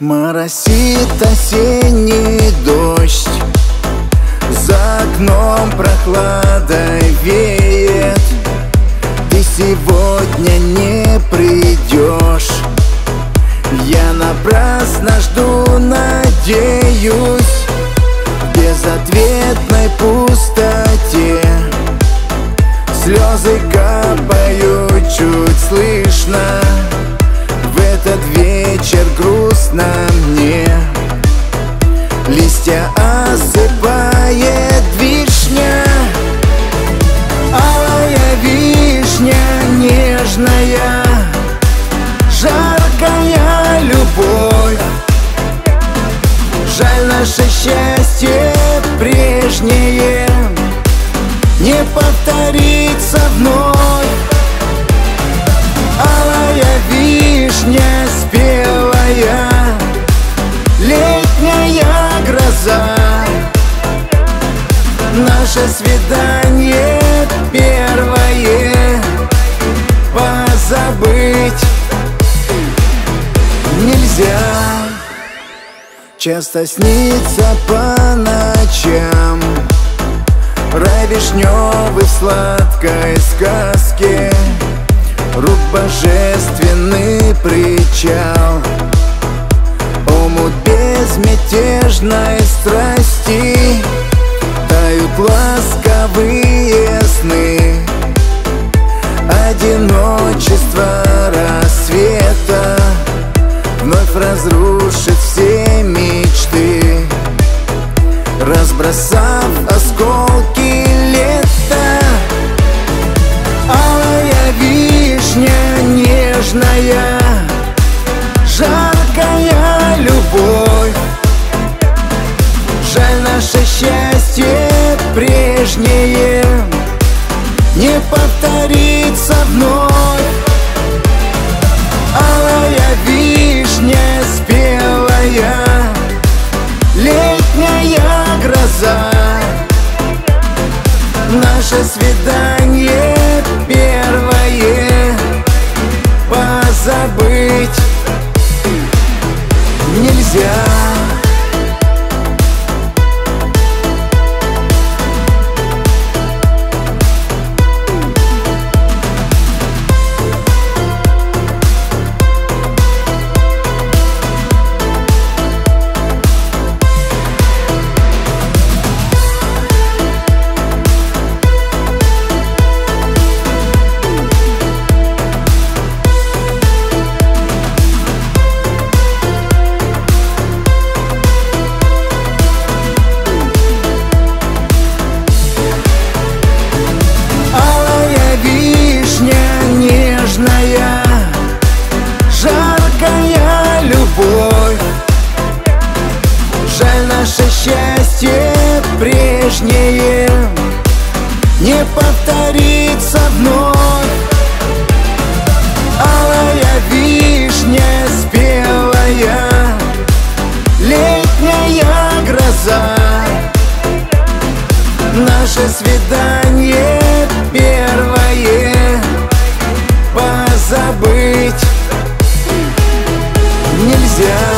Моросит осенний дождь, за окном прохладой веет. Ты сегодня не придешь, я напрасно жду, надеюсь. В безответной пустоте слезы капают чуть слышно. В этот вечер грустно мне, листья осыпает вишня. Алая вишня нежная, жаркая любовь. Жаль, наше счастье прежнее не повторится вновь. Алая вишня спелая, летняя гроза. Наше свидание первое позабыть нельзя. Часто снится по ночам рай вишневый в сладкой сказке. Рук божественный причал, омут безмятежной страсти. Тают ласковые сны, одиночество рассвета вновь разрушит все мечты, разбросав осколки лета. Алая вишня нежная, жаркая любовь. Жаль, наше счастье прежнее не повторится вновь. Алая вишня спелая, летняя гроза. Наше свидание первое позабыть нельзя. Жаркая любовь. Жаль, наше счастье прежнее не повторится вновь. Алая вишня спелая, летняя гроза. Наше свидание первое позабыть нельзя.